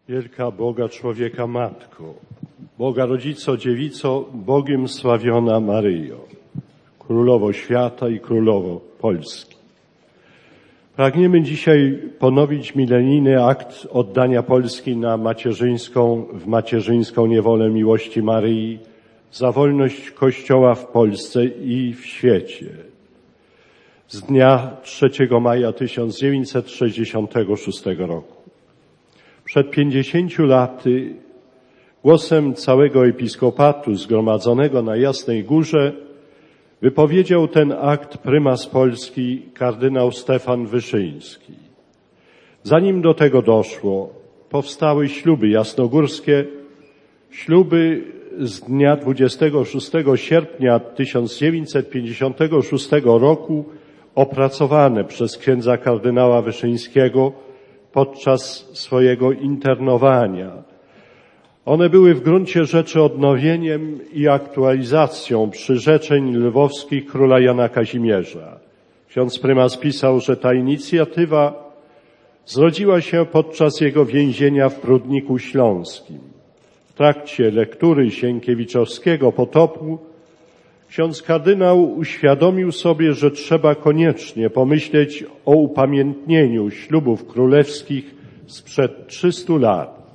Wielka Boga człowieka Matko, Boga Rodzico Dziewico, Bogiem sławiona Maryjo, Królowo Świata i Królowo Polski. Pragniemy dzisiaj ponowić milenijny akt oddania Polski w macierzyńską niewolę miłości Maryi za wolność Kościoła w Polsce i w świecie. Z dnia 3 maja 1966 roku. Przed 50 laty głosem całego episkopatu zgromadzonego na Jasnej Górze wypowiedział ten akt prymas Polski kardynał Stefan Wyszyński. Zanim do tego doszło, powstały śluby jasnogórskie, śluby z dnia 26 sierpnia 1956 roku opracowane przez księdza kardynała Wyszyńskiego podczas swojego internowania. One były w gruncie rzeczy odnowieniem i aktualizacją przyrzeczeń lwowskich króla Jana Kazimierza. Ksiądz prymas pisał, że ta inicjatywa zrodziła się podczas jego więzienia w Prudniku Śląskim. W trakcie lektury Sienkiewiczowskiego Potopu ksiądz kardynał uświadomił sobie, że trzeba koniecznie pomyśleć o upamiętnieniu ślubów królewskich sprzed 300 lat.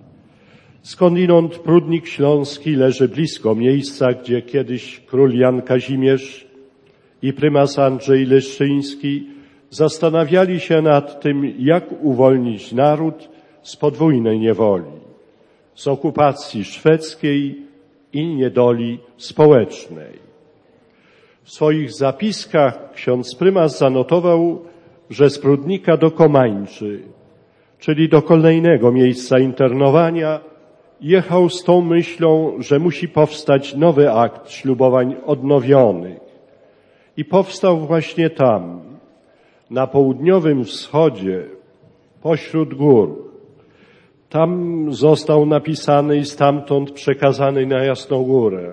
Skądinąd Prudnik Śląski leży blisko miejsca, gdzie kiedyś król Jan Kazimierz i prymas Andrzej Leszczyński zastanawiali się nad tym, jak uwolnić naród z podwójnej niewoli, z okupacji szwedzkiej i niedoli społecznej. W swoich zapiskach ksiądz prymas zanotował, że z Prudnika do Komańczy, czyli do kolejnego miejsca internowania, jechał z tą myślą, że musi powstać nowy akt ślubowań odnowionych. I powstał właśnie tam, na południowym wschodzie, pośród gór. Tam został napisany i stamtąd przekazany na Jasną Górę.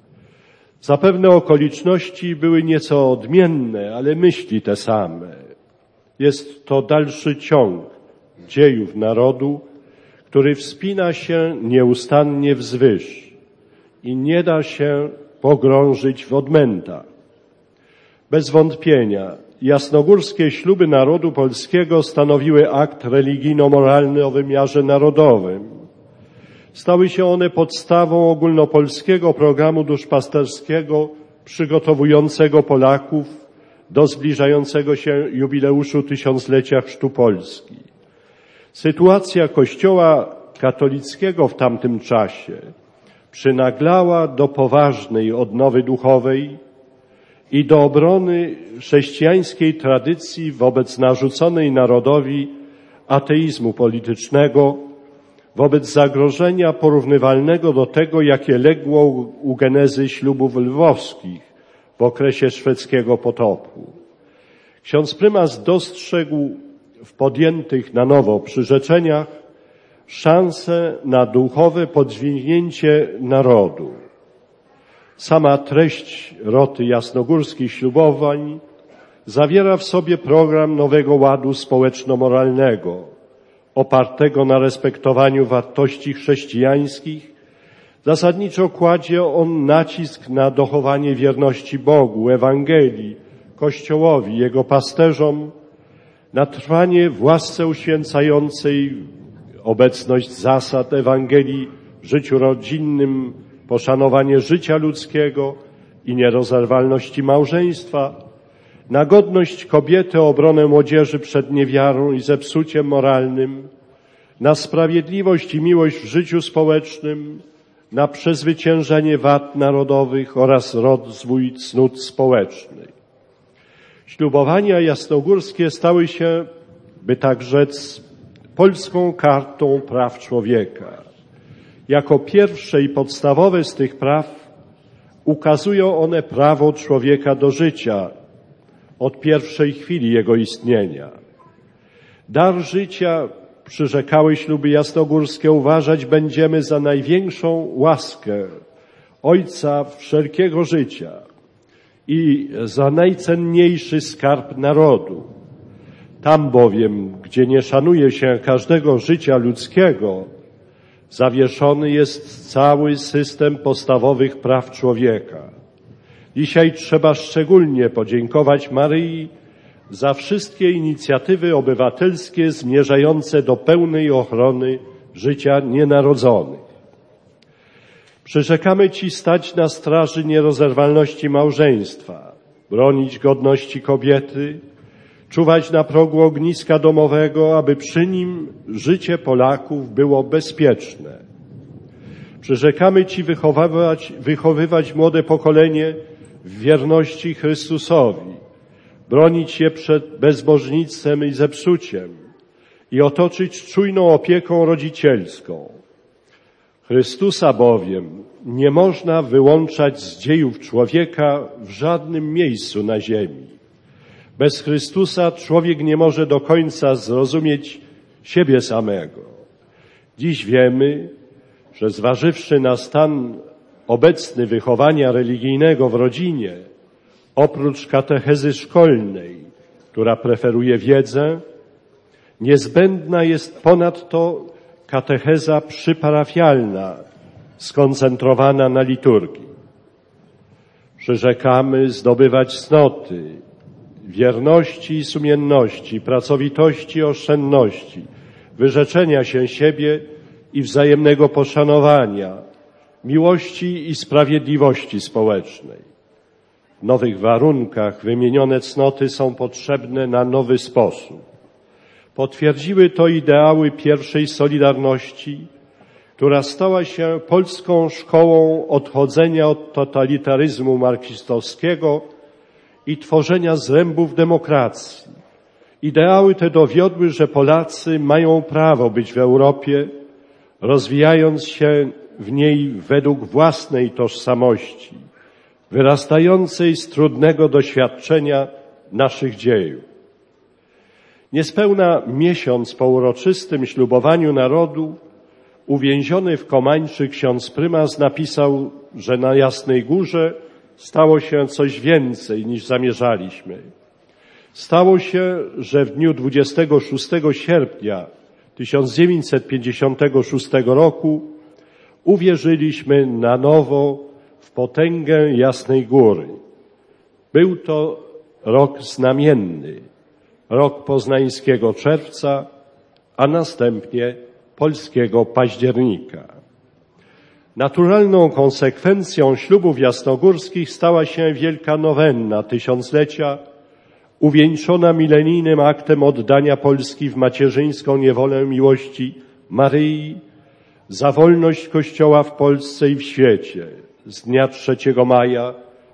Zapewne okoliczności były nieco odmienne, ale myśli te same. Jest to dalszy ciąg dziejów narodu, który wspina się nieustannie wzwyż i nie da się pogrążyć w odmętach. Bez wątpienia jasnogórskie śluby narodu polskiego stanowiły akt religijno-moralny o wymiarze narodowym. Stały się one podstawą ogólnopolskiego programu duszpasterskiego przygotowującego Polaków do zbliżającego się jubileuszu tysiąclecia chrztu Polski. Sytuacja Kościoła katolickiego w tamtym czasie przynaglała do poważnej odnowy duchowej i do obrony chrześcijańskiej tradycji wobec narzuconej narodowi ateizmu politycznego, wobec zagrożenia porównywalnego do tego, jakie legło u genezy ślubów lwowskich w okresie szwedzkiego potopu. Ksiądz prymas dostrzegł w podjętych na nowo przyrzeczeniach szansę na duchowe podźwignięcie narodu. Sama treść roty jasnogórskich ślubowań zawiera w sobie program nowego ładu społeczno-moralnego, opartego na respektowaniu wartości chrześcijańskich. Zasadniczo kładzie on nacisk na dochowanie wierności Bogu, Ewangelii, Kościołowi, Jego pasterzom, na trwanie w łasce uświęcającej, obecność zasad Ewangelii w życiu rodzinnym, poszanowanie życia ludzkiego i nierozerwalności małżeństwa, na godność kobiety, obronę młodzieży przed niewiarą i zepsuciem moralnym, na sprawiedliwość i miłość w życiu społecznym, na przezwyciężenie wad narodowych oraz rozwój cnót społecznych. Ślubowania jasnogórskie stały się, by tak rzec, polską kartą praw człowieka. Jako pierwsze i podstawowe z tych praw ukazują one prawo człowieka do życia od pierwszej chwili jego istnienia. Dar życia, przyrzekały śluby jasnogórskie, uważać będziemy za największą łaskę Ojca wszelkiego życia i za najcenniejszy skarb narodu. Tam bowiem, gdzie nie szanuje się każdego życia ludzkiego, zawieszony jest cały system podstawowych praw człowieka. Dzisiaj trzeba szczególnie podziękować Maryi za wszystkie inicjatywy obywatelskie zmierzające do pełnej ochrony życia nienarodzonych. Przyrzekamy Ci stać na straży nierozerwalności małżeństwa, bronić godności kobiety, czuwać na progu ogniska domowego, aby przy nim życie Polaków było bezpieczne. Przyrzekamy Ci wychowywać młode pokolenie w wierności Chrystusowi, bronić je przed bezbożnictwem i zepsuciem i otoczyć czujną opieką rodzicielską. Chrystusa bowiem nie można wyłączać z dziejów człowieka w żadnym miejscu na ziemi. Bez Chrystusa człowiek nie może do końca zrozumieć siebie samego. Dziś wiemy, że zważywszy na stan obecny wychowania religijnego w rodzinie, oprócz katechezy szkolnej, która preferuje wiedzę, niezbędna jest ponadto katecheza przyparafialna, skoncentrowana na liturgii. Przyrzekamy zdobywać cnoty, wierności i sumienności, pracowitości i oszczędności, wyrzeczenia się siebie i wzajemnego poszanowania, miłości i sprawiedliwości społecznej. W nowych warunkach wymienione cnoty są potrzebne na nowy sposób. Potwierdziły to ideały pierwszej Solidarności, która stała się polską szkołą odchodzenia od totalitaryzmu marksistowskiego i tworzenia zrębów demokracji. Ideały te dowiodły, że Polacy mają prawo być w Europie, rozwijając się w niej według własnej tożsamości, wyrastającej z trudnego doświadczenia naszych dziejów. Niespełna miesiąc po uroczystym ślubowaniu narodu uwięziony w Komańczy ksiądz prymas napisał, że na Jasnej Górze stało się coś więcej niż zamierzaliśmy. Stało się, że w dniu 26 sierpnia 1956 roku uwierzyliśmy na nowo w potęgę Jasnej Góry. Był to rok znamienny, rok poznańskiego czerwca, a następnie polskiego października. Naturalną konsekwencją ślubów jasnogórskich stała się wielka nowenna tysiąclecia, uwieńczona milenijnym aktem oddania Polski w macierzyńską niewolę miłości Maryi za wolność Kościoła w Polsce i w świecie z dnia 3 maja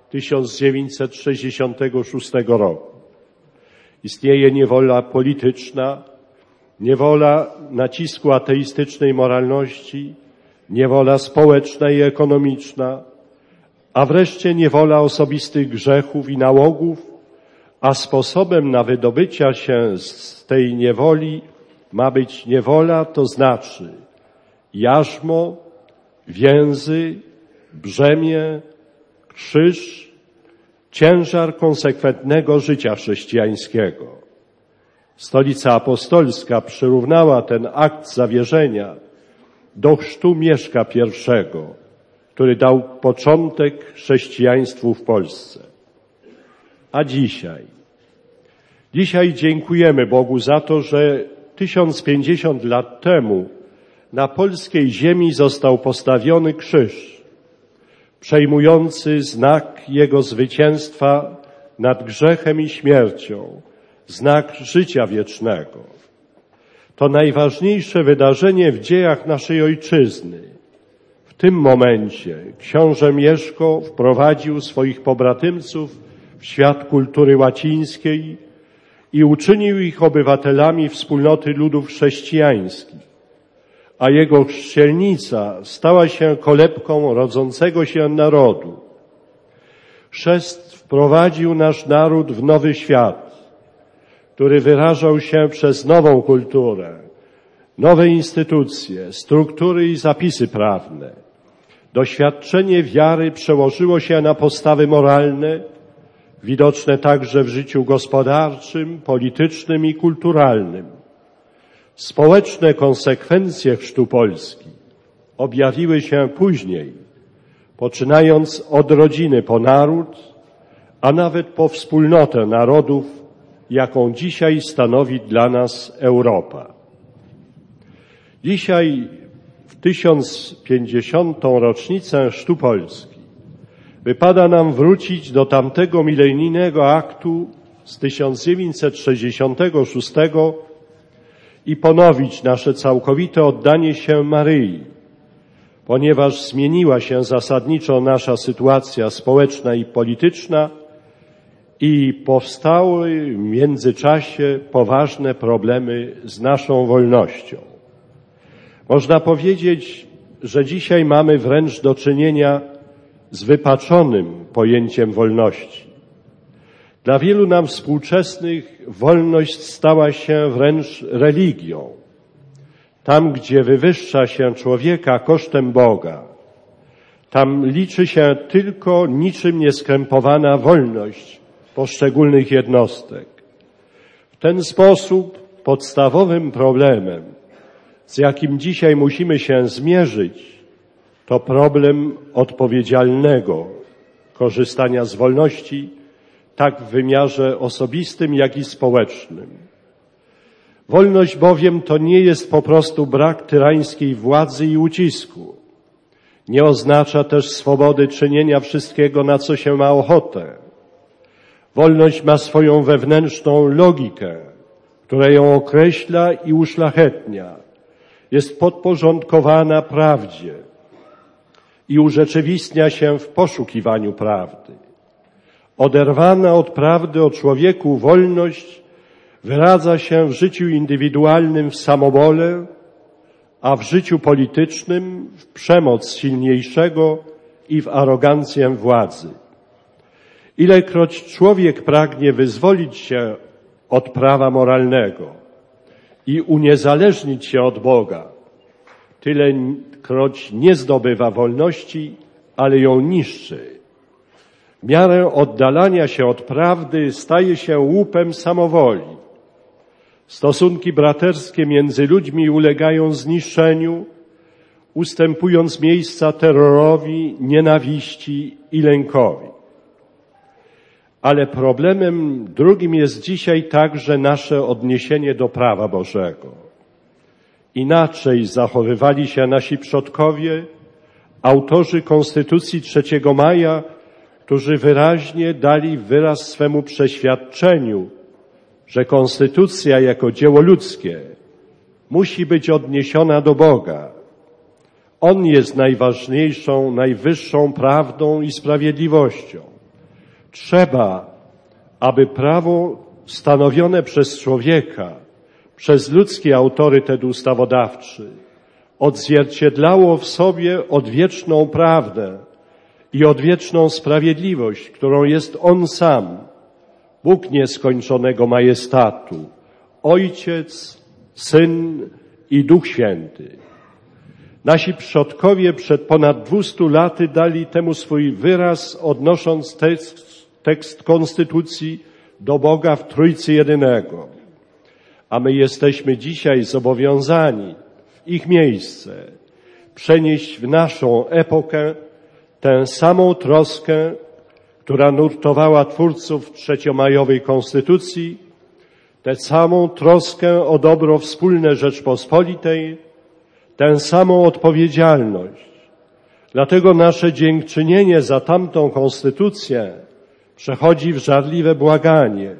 1966 roku. Istnieje niewola polityczna, niewola nacisku ateistycznej moralności, niewola społeczna i ekonomiczna, a wreszcie niewola osobistych grzechów i nałogów, a sposobem na wydobycia się z tej niewoli ma być niewola, to znaczy jarzmo, więzy, brzemię, krzyż, ciężar konsekwentnego życia chrześcijańskiego. Stolica Apostolska przyrównała ten akt zawierzenia do chrztu Mieszka I, który dał początek chrześcijaństwu w Polsce. A dzisiaj dziękujemy Bogu za to, że 1050 lat temu na polskiej ziemi został postawiony krzyż, przejmujący znak Jego zwycięstwa nad grzechem i śmiercią, znak życia wiecznego. To najważniejsze wydarzenie w dziejach naszej ojczyzny. W tym momencie książę Mieszko wprowadził swoich pobratymców w świat kultury łacińskiej i uczynił ich obywatelami wspólnoty ludów chrześcijańskich, a jego chrzcielnica stała się kolebką rodzącego się narodu. Chrzest wprowadził nasz naród w nowy świat, który wyrażał się przez nową kulturę, nowe instytucje, struktury i zapisy prawne. Doświadczenie wiary przełożyło się na postawy moralne, widoczne także w życiu gospodarczym, politycznym i kulturalnym. Społeczne konsekwencje chrztu Polski objawiły się później, poczynając od rodziny po naród, a nawet po wspólnotę narodów, jaką dzisiaj stanowi dla nas Europa. Dzisiaj, w 1050. rocznicę chrztu Polski, wypada nam wrócić do tamtego milenijnego aktu z 1966 i ponowić nasze całkowite oddanie się Maryi, ponieważ zmieniła się zasadniczo nasza sytuacja społeczna i polityczna i powstały w międzyczasie poważne problemy z naszą wolnością. Można powiedzieć, że dzisiaj mamy wręcz do czynienia z wypaczonym pojęciem wolności. Dla wielu nam współczesnych wolność stała się wręcz religią. Tam, gdzie wywyższa się człowieka kosztem Boga, tam liczy się tylko niczym nieskrępowana wolność poszczególnych jednostek. W ten sposób podstawowym problemem, z jakim dzisiaj musimy się zmierzyć, to problem odpowiedzialnego korzystania z wolności, tak w wymiarze osobistym, jak i społecznym. Wolność bowiem to nie jest po prostu brak tyrańskiej władzy i ucisku. Nie oznacza też swobody czynienia wszystkiego, na co się ma ochotę. Wolność ma swoją wewnętrzną logikę, która ją określa i uszlachetnia. Jest podporządkowana prawdzie i urzeczywistnia się w poszukiwaniu prawdy. Oderwana od prawdy o człowieku wolność wyradza się w życiu indywidualnym w samowolę, a w życiu politycznym w przemoc silniejszego i w arogancję władzy. Ilekroć człowiek pragnie wyzwolić się od prawa moralnego i uniezależnić się od Boga, tylekroć nie zdobywa wolności, ale ją niszczy. W miarę oddalania się od prawdy staje się łupem samowoli. Stosunki braterskie między ludźmi ulegają zniszczeniu, ustępując miejsca terrorowi, nienawiści i lękowi. Ale problemem drugim jest dzisiaj także nasze odniesienie do prawa Bożego. Inaczej zachowywali się nasi przodkowie, autorzy Konstytucji 3 maja, którzy wyraźnie dali wyraz swemu przeświadczeniu, że Konstytucja jako dzieło ludzkie musi być odniesiona do Boga. On jest najważniejszą, najwyższą prawdą i sprawiedliwością. Trzeba, aby prawo stanowione przez człowieka, przez ludzki autorytet ustawodawczy, odzwierciedlało w sobie odwieczną prawdę i odwieczną sprawiedliwość, którą jest On sam, Bóg nieskończonego majestatu, Ojciec, Syn i Duch Święty. Nasi przodkowie przed ponad 200 laty dali temu swój wyraz, odnosząc tekst Konstytucji do Boga w Trójcy Jedynego. A my jesteśmy dzisiaj zobowiązani w ich miejsce przenieść w naszą epokę tę samą troskę, która nurtowała twórców trzeciomajowej Konstytucji, tę samą troskę o dobro wspólne Rzeczpospolitej, tę samą odpowiedzialność. Dlatego nasze dziękczynienie za tamtą konstytucję przechodzi w żarliwe błaganie.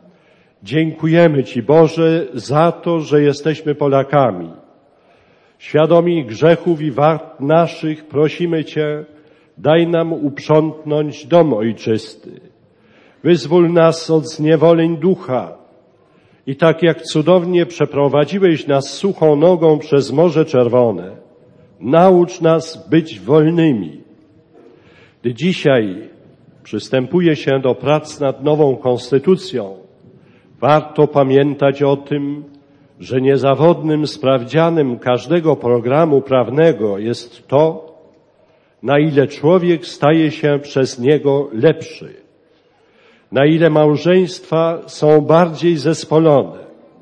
Dziękujemy Ci, Boże, za to, że jesteśmy Polakami. Świadomi grzechów i wad naszych prosimy Cię, daj nam uprzątnąć dom ojczysty. Wyzwól nas od zniewoleń ducha. I tak jak cudownie przeprowadziłeś nas suchą nogą przez Morze Czerwone, naucz nas być wolnymi. Gdy dzisiaj przystępuje się do prac nad nową konstytucją, warto pamiętać o tym, że niezawodnym sprawdzianem każdego programu prawnego jest to, na ile człowiek staje się przez niego lepszy. na ile małżeństwa są bardziej zespolone,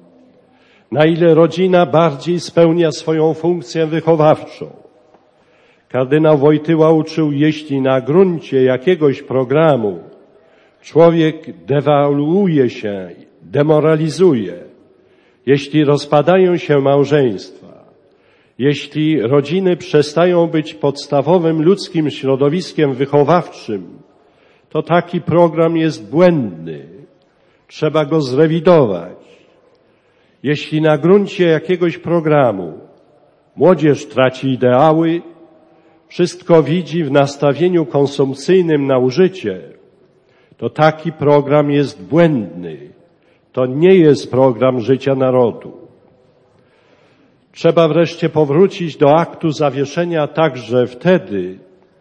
na ile rodzina bardziej spełnia swoją funkcję wychowawczą. Kardynał Wojtyła uczył, jeśli na gruncie jakiegoś programu człowiek dewaluuje się, demoralizuje, jeśli rozpadają się małżeństwa, jeśli rodziny przestają być podstawowym ludzkim środowiskiem wychowawczym, to taki program jest błędny. Trzeba go zrewidować. Jeśli na gruncie jakiegoś programu młodzież traci ideały, wszystko widzi w nastawieniu konsumpcyjnym na użycie, to taki program jest błędny. To nie jest program życia narodu. Trzeba wreszcie powrócić do aktu zawieszenia także wtedy,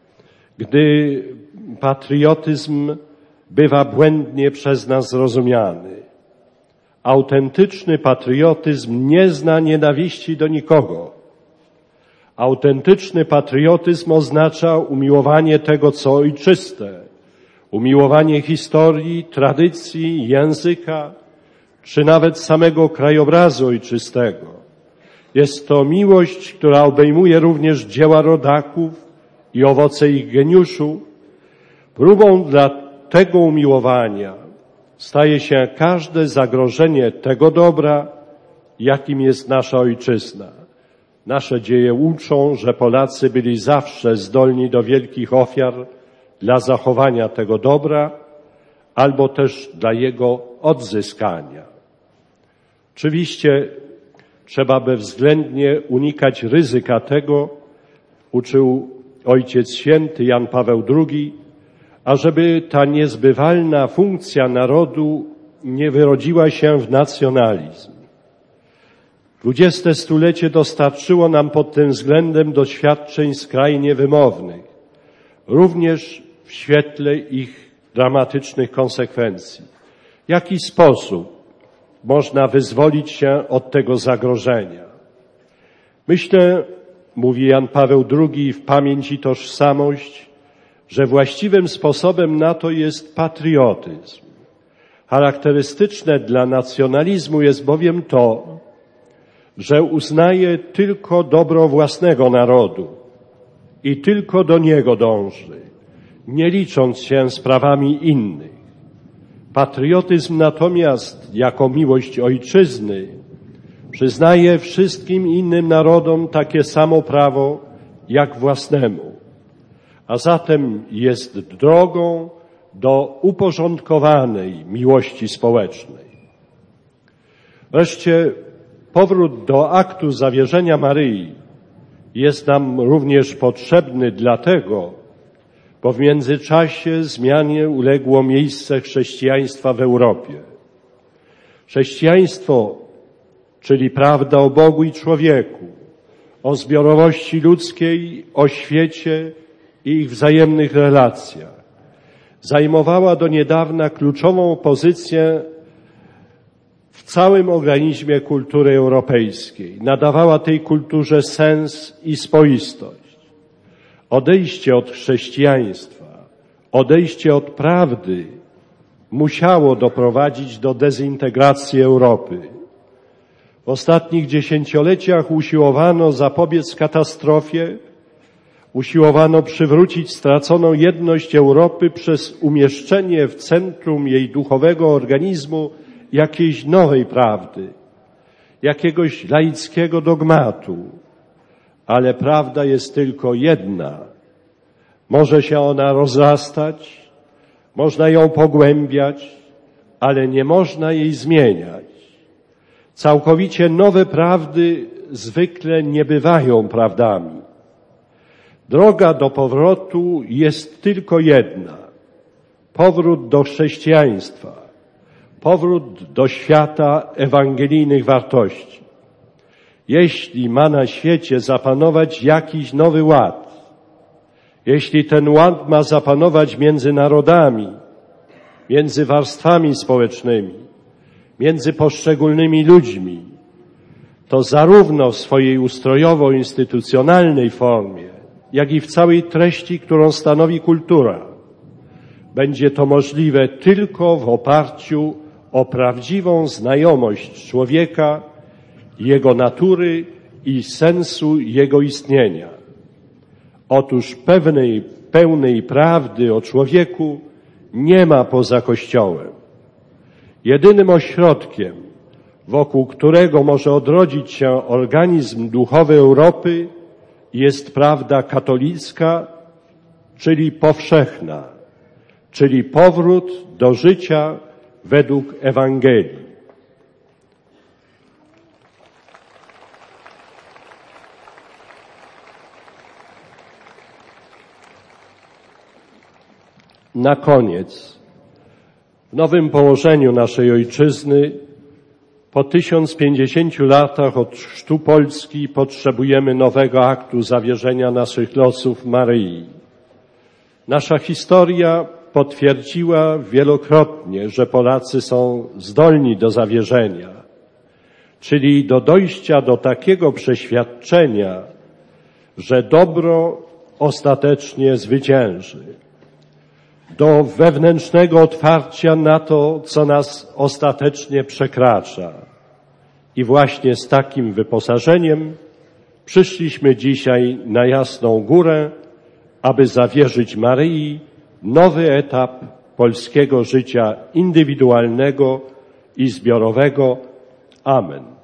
gdy patriotyzm bywa błędnie przez nas zrozumiany. Autentyczny patriotyzm nie zna nienawiści do nikogo. Autentyczny patriotyzm oznacza umiłowanie tego, co ojczyste, umiłowanie historii, tradycji, języka, czy nawet samego krajobrazu ojczystego. Jest to miłość, która obejmuje również dzieła rodaków i owoce ich geniuszu. Próbą dla tego umiłowania staje się każde zagrożenie tego dobra, jakim jest nasza ojczyzna. Nasze dzieje uczą, że Polacy byli zawsze zdolni do wielkich ofiar dla zachowania tego dobra, albo też dla jego odzyskania. Oczywiście trzeba bezwzględnie unikać ryzyka tego, uczył Ojciec Święty Jan Paweł II, ażeby ta niezbywalna funkcja narodu nie wyrodziła się w nacjonalizm. 20. stulecie dostarczyło nam pod tym względem doświadczeń skrajnie wymownych, również w świetle ich dramatycznych konsekwencji. W jaki sposób można wyzwolić się od tego zagrożenia? Myślę, mówi Jan Paweł II w Pamięć i tożsamość, że właściwym sposobem na to jest patriotyzm. Charakterystyczne dla nacjonalizmu jest bowiem to, że uznaje tylko dobro własnego narodu i tylko do niego dąży, nie licząc się z prawami innych. Patriotyzm natomiast, jako miłość ojczyzny, przyznaje wszystkim innym narodom takie samo prawo jak własnemu, a zatem jest drogą do uporządkowanej miłości społecznej. Wreszcie powrót do aktu zawierzenia Maryi jest nam również potrzebny dlatego, bo w międzyczasie zmianie uległo miejsce chrześcijaństwa w Europie. Chrześcijaństwo, czyli prawda o Bogu i człowieku, o zbiorowości ludzkiej, o świecie i ich wzajemnych relacjach, zajmowała do niedawna kluczową pozycję w całym organizmie kultury europejskiej. Nadawała tej kulturze sens i spoistość. Odejście od chrześcijaństwa, odejście od prawdy musiało doprowadzić do dezintegracji Europy. W ostatnich dziesięcioleciach usiłowano zapobiec katastrofie, usiłowano przywrócić straconą jedność Europy przez umieszczenie w centrum jej duchowego organizmu jakiejś nowej prawdy, jakiegoś laickiego dogmatu. Ale prawda jest tylko jedna. Może się ona rozrastać, można ją pogłębiać, ale nie można jej zmieniać. Całkowicie nowe prawdy zwykle nie bywają prawdami. Droga do powrotu jest tylko jedna. Powrót do chrześcijaństwa. Powrót do świata ewangelijnych wartości. Jeśli ma na świecie zapanować jakiś nowy ład, jeśli ten ład ma zapanować między narodami, między warstwami społecznymi, między poszczególnymi ludźmi, to zarówno w swojej ustrojowo-instytucjonalnej formie, jak i w całej treści, którą stanowi kultura, będzie to możliwe tylko w oparciu o prawdziwą znajomość człowieka, jego natury i sensu jego istnienia. Otóż pełnej prawdy o człowieku nie ma poza Kościołem. Jedynym ośrodkiem, wokół którego może odrodzić się organizm duchowy Europy, jest prawda katolicka, czyli powszechna, czyli powrót do życia według Ewangelii. Na koniec, w nowym położeniu naszej ojczyzny, po 1050 latach od chrztu Polski potrzebujemy nowego aktu zawierzenia naszych losów Maryi. Nasza historia potwierdziła wielokrotnie, że Polacy są zdolni do zawierzenia, czyli do dojścia do takiego przeświadczenia, że dobro ostatecznie zwycięży, do wewnętrznego otwarcia na to, co nas ostatecznie przekracza. I właśnie z takim wyposażeniem przyszliśmy dzisiaj na Jasną Górę, aby zawierzyć Maryi nowy etap polskiego życia indywidualnego i zbiorowego. Amen.